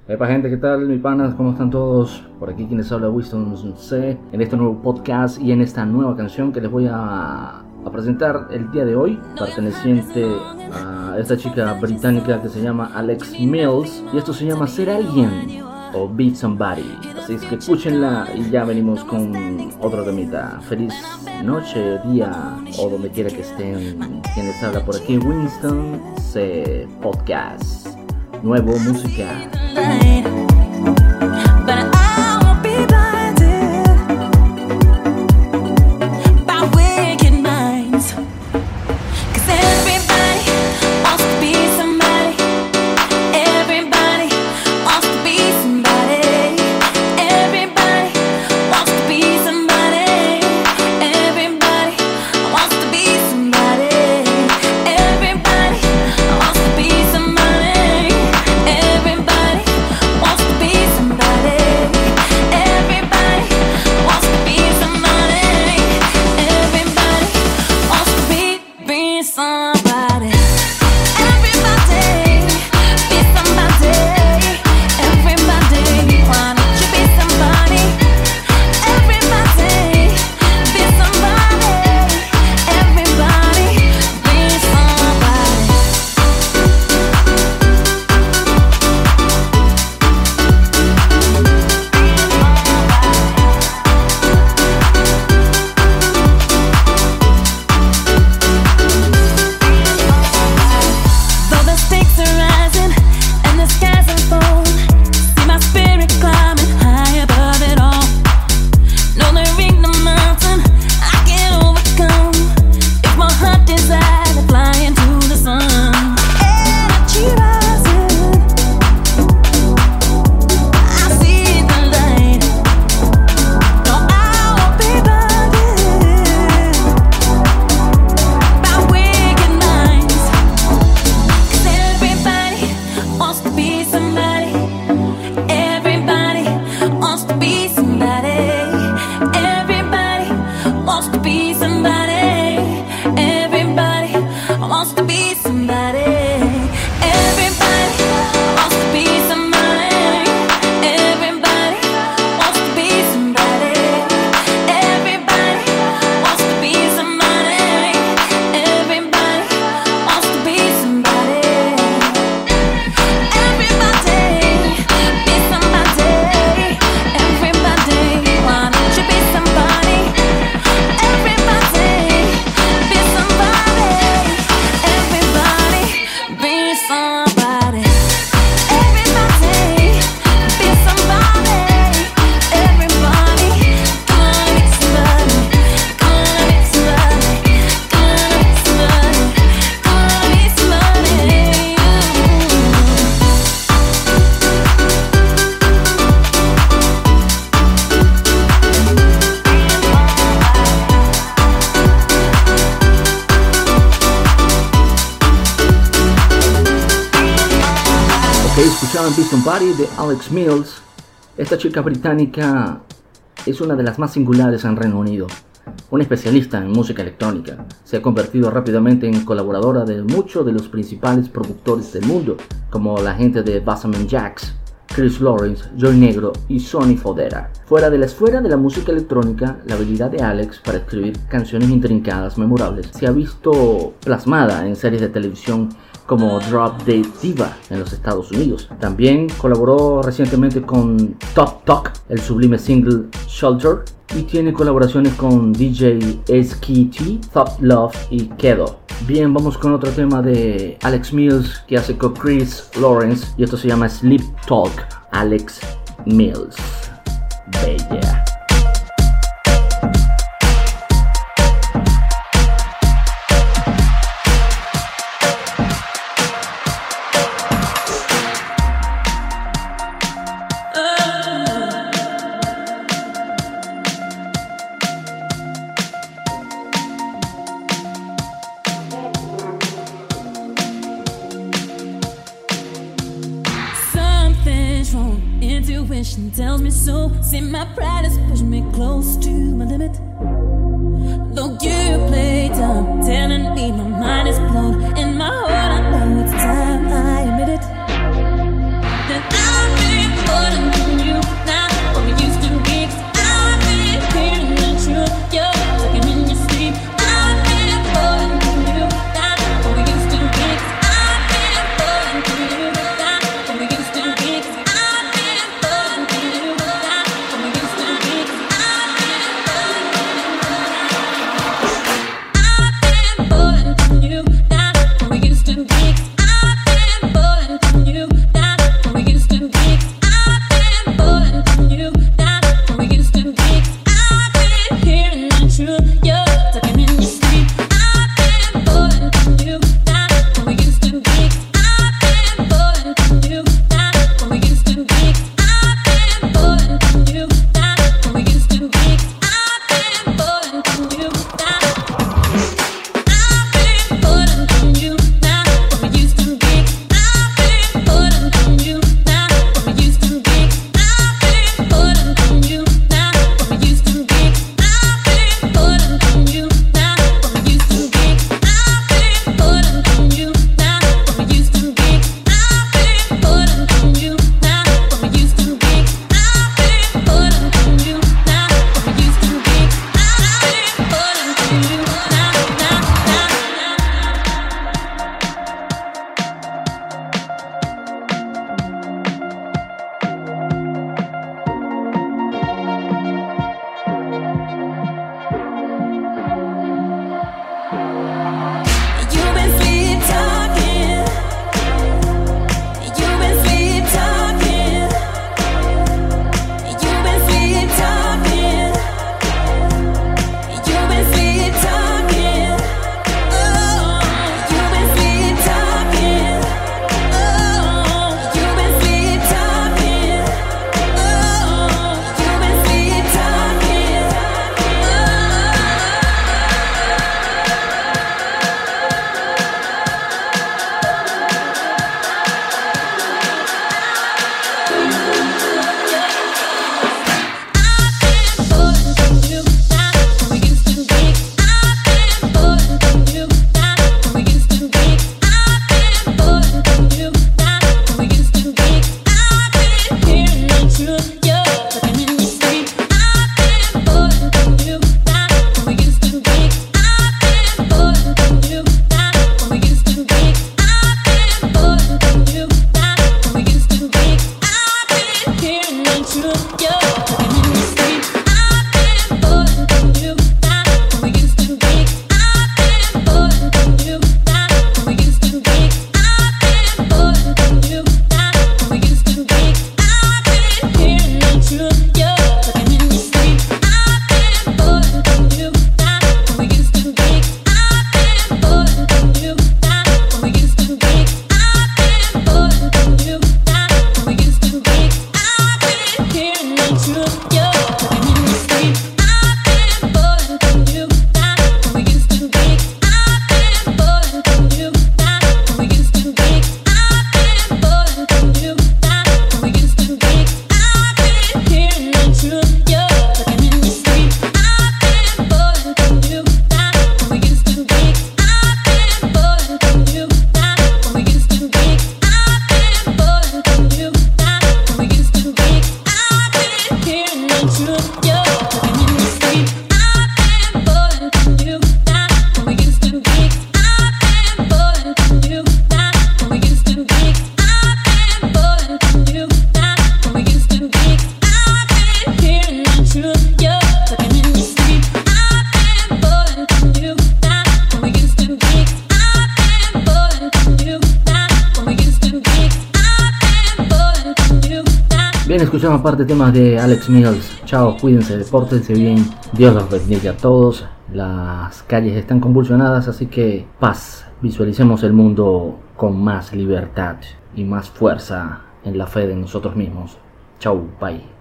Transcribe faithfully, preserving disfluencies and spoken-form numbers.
Epa gente, ¿qué tal mis panas? ¿Cómo están todos? Por aquí quien les habla Winston C. En este nuevo podcast y en esta nueva canción que les voy a, a presentar el día de hoy, perteneciente a esta chica británica que se llama Alex Mills, y esto se llama Ser Alguien o Be Somebody. Así es que escúchenla y ya venimos con otro temita. Feliz noche, día o donde quiera que estén. Quien les habla por aquí, Winston C. Podcast. Nuevo música. Escuchaban Be Somebody de Alex Mills. Esta chica británica es una de las más singulares en Reino Unido. Una especialista en música electrónica, se ha convertido rápidamente en colaboradora de muchos de los principales productores del mundo, como la gente de Basement Jaxx, Chris Lawrence, Joy Negro y Sonny Fodera. Fuera de la esfera de la música electrónica, la habilidad de Alex para escribir canciones intrincadas, memorables, se ha visto plasmada en series de televisión como Drop Dead Diva en los Estados Unidos. También colaboró recientemente con Top Talk, el sublime single Shelter, y tiene colaboraciones con D J S K T, Thought Love y Kedo. Bien, vamos con otro tema de Alex Mills que hace con Chris Lawrence y esto se llama Sleep Talk. Alex Mills, bella. Intuition tells me so. See, my pride has pushed me close to my limit. Though you play dumb, telling me my mind is blown. In my heart I know it's time I admit it. That I've been Bien, escuchamos parte de temas de Alex Mills. Chao, cuídense, pórtense bien. Dios los bendiga a todos. Las calles están convulsionadas, así que paz. Visualicemos el mundo con más libertad y más fuerza en la fe de nosotros mismos. Chau, bye.